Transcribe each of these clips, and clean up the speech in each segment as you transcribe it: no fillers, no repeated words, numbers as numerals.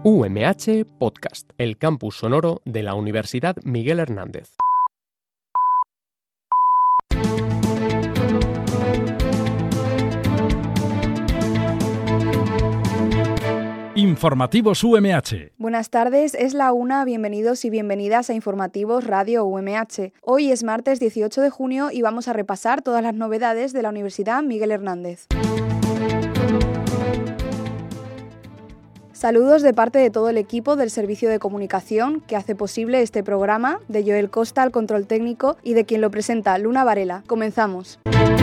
UMH Podcast, el campus sonoro de la Universidad Miguel Hernández. Informativos UMH. Buenas tardes, es la 1, bienvenidos y bienvenidas a Informativos Radio UMH. Hoy es martes 18 de junio y vamos a repasar todas las novedades de la Universidad Miguel Hernández. Saludos de parte de todo el equipo del Servicio de Comunicación que hace posible este programa, de Joel Costa al control técnico y de quien lo presenta, Luna Varela. Comenzamos.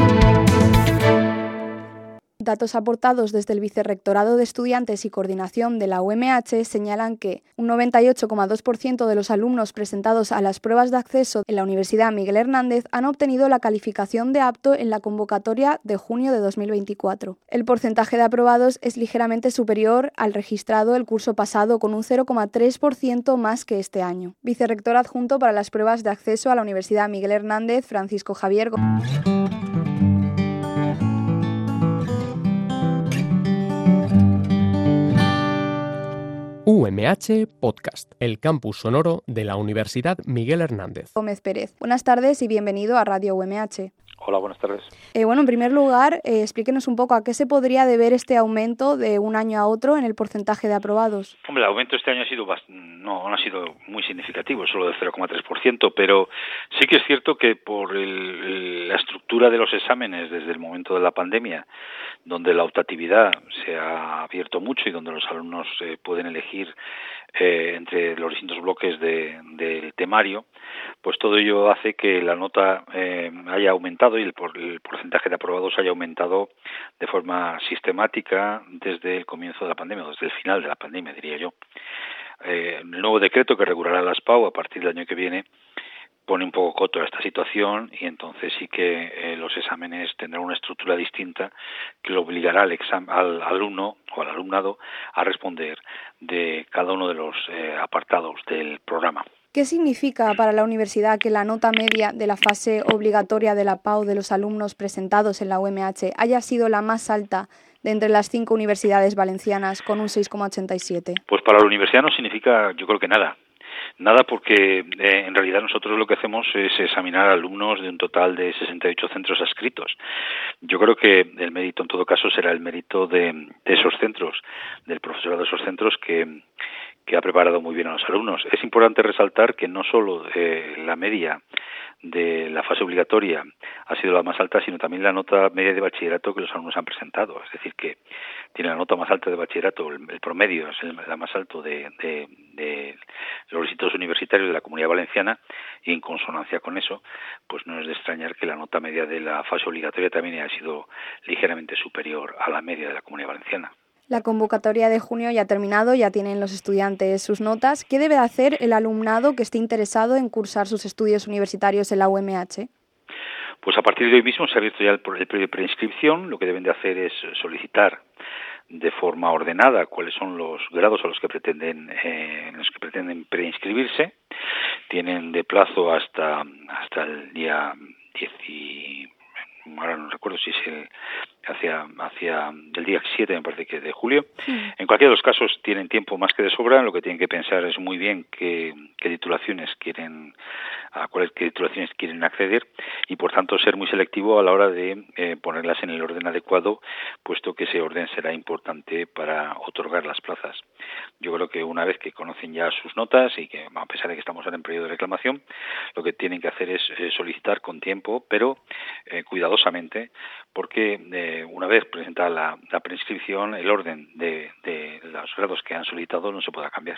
Datos aportados desde el Vicerrectorado de Estudiantes y Coordinación de la UMH señalan que un 98,2% de los alumnos presentados a las pruebas de acceso en la Universidad Miguel Hernández han obtenido la calificación de apto en la convocatoria de junio de 2024. El porcentaje de aprobados es ligeramente superior al registrado el curso pasado, con un 0,3% más que este año. Vicerrector adjunto para las pruebas de acceso a la Universidad Miguel Hernández, Francisco Javier UMH Podcast, el campus sonoro de la Universidad Miguel Hernández. Gómez Pérez. Buenas tardes y bienvenido a Radio UMH. Hola, buenas tardes. En primer lugar, explíquenos un poco a qué se podría deber este aumento de un año a otro en el porcentaje de aprobados. Hombre, el aumento este año no ha sido muy significativo, solo del 0,3%, pero sí que es cierto que por la estructura de los exámenes desde el momento de la pandemia, donde la optatividad se ha abierto mucho y donde los alumnos pueden elegir entre los distintos bloques del temario, pues todo ello hace que la nota haya aumentado y el porcentaje de aprobados haya aumentado de forma sistemática desde el comienzo de la pandemia, o desde el final de la pandemia, diría yo. El nuevo decreto que regulará las PAU a partir del año que viene pone un poco coto a esta situación y entonces sí que los exámenes tendrán una estructura distinta que lo obligará al alumno o al alumnado a responder de cada uno de los apartados del programa. ¿Qué significa para la universidad que la nota media de la fase obligatoria de la PAU de los alumnos presentados en la UMH haya sido la más alta de entre las 5 universidades valencianas, con un 6,87? Pues para la universidad no significa, yo creo que nada. Nada, porque en realidad nosotros lo que hacemos es examinar alumnos de un total de 68 centros adscritos. Yo creo que el mérito en todo caso será el mérito de esos centros, del profesorado de esos centros que ha preparado muy bien a los alumnos. Es importante resaltar que no solo la media de la fase obligatoria ha sido la más alta, sino también la nota media de bachillerato que los alumnos han presentado. Es decir, que tiene la nota más alta de bachillerato, el promedio es la más alto de los institutos universitarios de la Comunidad Valenciana, y en consonancia con eso, pues no es de extrañar que la nota media de la fase obligatoria también haya sido ligeramente superior a la media de la Comunidad Valenciana. La convocatoria de junio ya ha terminado, ya tienen los estudiantes sus notas. ¿Qué debe hacer el alumnado que esté interesado en cursar sus estudios universitarios en la UMH? Pues a partir de hoy mismo se ha abierto ya el periodo de preinscripción. Lo que deben de hacer es solicitar de forma ordenada cuáles son los grados a los que pretenden preinscribirse. Tienen de plazo hasta el día 10 ahora no recuerdo si es hacia el día 7, me parece que de julio. En cualquiera de los casos tienen tiempo más que de sobra. Lo que tienen que pensar es muy bien qué titulaciones quieren acceder y por tanto ser muy selectivo a la hora de ponerlas en el orden adecuado, puesto que ese orden será importante para otorgar las plazas. Yo creo que una vez que conocen ya sus notas y que a pesar de que estamos ahora en periodo de reclamación, lo que tienen que hacer es solicitar con tiempo, pero cuidadosamente, porque una vez presentada la preinscripción, el orden de los grados que han solicitado no se podrá cambiar.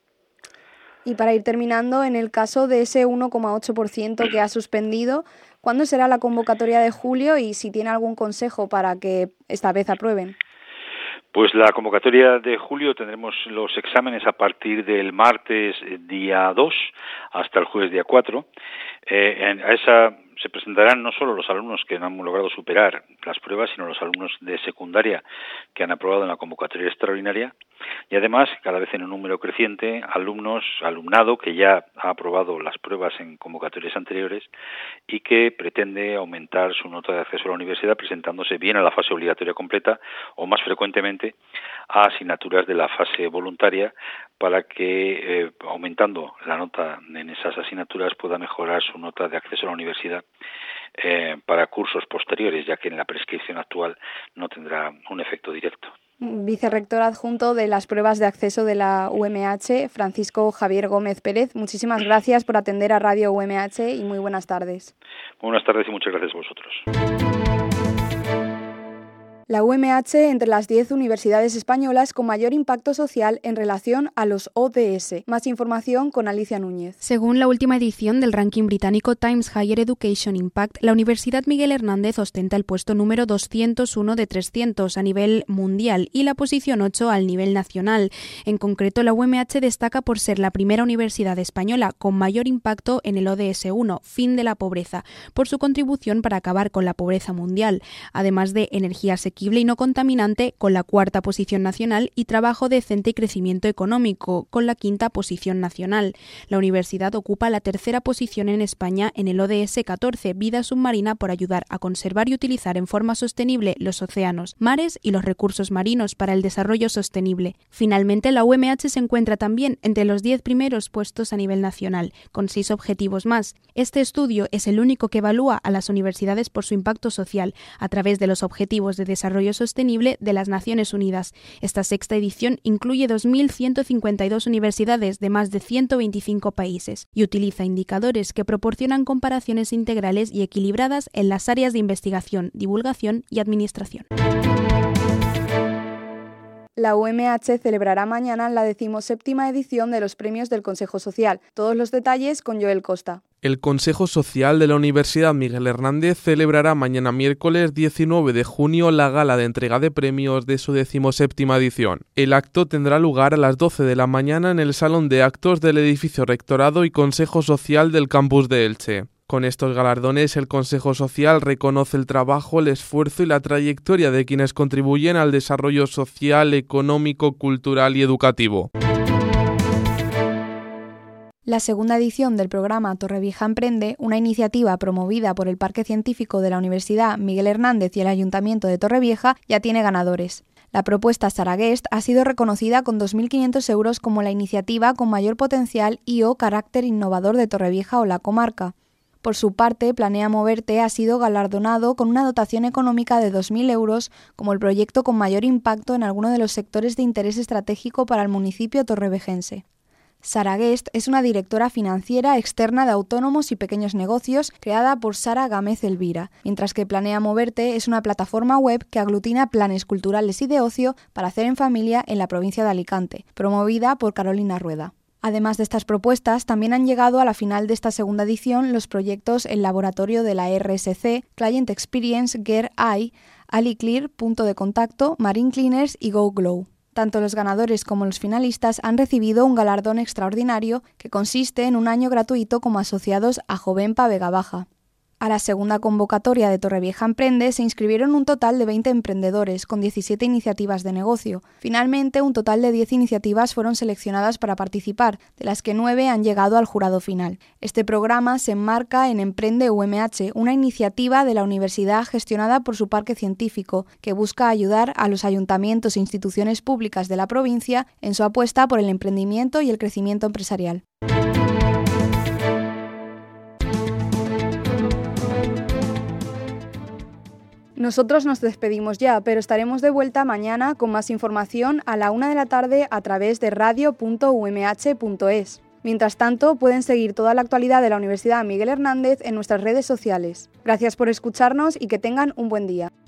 Y para ir terminando, en el caso de ese 1,8% que ha suspendido, ¿cuándo será la convocatoria de julio y si tiene algún consejo para que esta vez aprueben? Pues la convocatoria de julio tendremos los exámenes a partir del martes día 2 hasta el jueves día 4. A esa se presentarán no solo los alumnos que no han logrado superar las pruebas, sino los alumnos de secundaria que han aprobado en la convocatoria extraordinaria, y además, cada vez en un número creciente, alumnado que ya ha aprobado las pruebas en convocatorias anteriores y que pretende aumentar su nota de acceso a la universidad presentándose bien a la fase obligatoria completa o más frecuentemente a asignaturas de la fase voluntaria, para que aumentando la nota en esas asignaturas pueda mejorar su nota de acceso a la universidad para cursos posteriores, ya que en la prescripción actual no tendrá un efecto directo. Vicerrector adjunto de las pruebas de acceso de la UMH, Francisco Javier Gómez Pérez, muchísimas gracias por atender a Radio UMH y muy buenas tardes. Buenas tardes y muchas gracias a vosotros. La UMH entre las 10 universidades españolas con mayor impacto social en relación a los ODS. Más información con Alicia Núñez. Según la última edición del ranking británico Times Higher Education Impact, la Universidad Miguel Hernández ostenta el puesto número 201 de 300 a nivel mundial y la posición 8 al nivel nacional. En concreto, la UMH destaca por ser la primera universidad española con mayor impacto en el ODS 1, fin de la pobreza, por su contribución para acabar con la pobreza mundial, además de energía asequible y no contaminante, con la 4ª posición nacional, y trabajo decente y crecimiento económico, con la 5ª posición nacional. La universidad ocupa la 3ª posición en España en el ODS 14, vida submarina, por ayudar a conservar y utilizar en forma sostenible los océanos, mares y los recursos marinos para el desarrollo sostenible. Finalmente, la UMH se encuentra también entre los 10 primeros puestos a nivel nacional, con 6 objetivos más. Este estudio es el único que evalúa a las universidades por su impacto social, a través de los objetivos de desarrollo sostenible de las Naciones Unidas. Esta 6ª edición incluye 2.152 universidades de más de 125 países y utiliza indicadores que proporcionan comparaciones integrales y equilibradas en las áreas de investigación, divulgación y administración. La UMH celebrará mañana la 17ª edición de los premios del Consejo Social. Todos los detalles con Joel Costa. El Consejo Social de la Universidad Miguel Hernández celebrará mañana miércoles 19 de junio la gala de entrega de premios de su 17ª edición. El acto tendrá lugar a las 12 de la mañana en el Salón de Actos del edificio Rectorado y Consejo Social del campus de Elche. Con estos galardones, el Consejo Social reconoce el trabajo, el esfuerzo y la trayectoria de quienes contribuyen al desarrollo social, económico, cultural y educativo. La 2ª edición del programa Torrevieja Emprende, una iniciativa promovida por el Parque Científico de la Universidad Miguel Hernández y el Ayuntamiento de Torrevieja, ya tiene ganadores. La propuesta Saraguest ha sido reconocida con 2.500 euros como la iniciativa con mayor potencial y/o carácter innovador de Torrevieja o la comarca. Por su parte, Planea Moverte ha sido galardonado con una dotación económica de 2.000 euros como el proyecto con mayor impacto en alguno de los sectores de interés estratégico para el municipio torrevejense. Saraguest es una directora financiera externa de autónomos y pequeños negocios creada por Sara Gámez Elvira, mientras que Planea Moverte es una plataforma web que aglutina planes culturales y de ocio para hacer en familia en la provincia de Alicante, promovida por Carolina Rueda. Además de estas propuestas, también han llegado a la final de esta 2ª edición los proyectos El Laboratorio de la RSC, Client Experience, Gear Eye, AliClear, Punto de Contacto, Marine Cleaners y Go Glow. Tanto los ganadores como los finalistas han recibido un galardón extraordinario que consiste en un año gratuito como asociados a Jovenpa Vega Baja. A la 2ª convocatoria de Torrevieja Emprende se inscribieron un total de 20 emprendedores con 17 iniciativas de negocio. Finalmente, un total de 10 iniciativas fueron seleccionadas para participar, de las que 9 han llegado al jurado final. Este programa se enmarca en Emprende UMH, una iniciativa de la universidad gestionada por su parque científico, que busca ayudar a los ayuntamientos e instituciones públicas de la provincia en su apuesta por el emprendimiento y el crecimiento empresarial. Nosotros nos despedimos ya, pero estaremos de vuelta mañana con más información a la 1 de la tarde a través de radio.umh.es. Mientras tanto, pueden seguir toda la actualidad de la Universidad Miguel Hernández en nuestras redes sociales. Gracias por escucharnos y que tengan un buen día.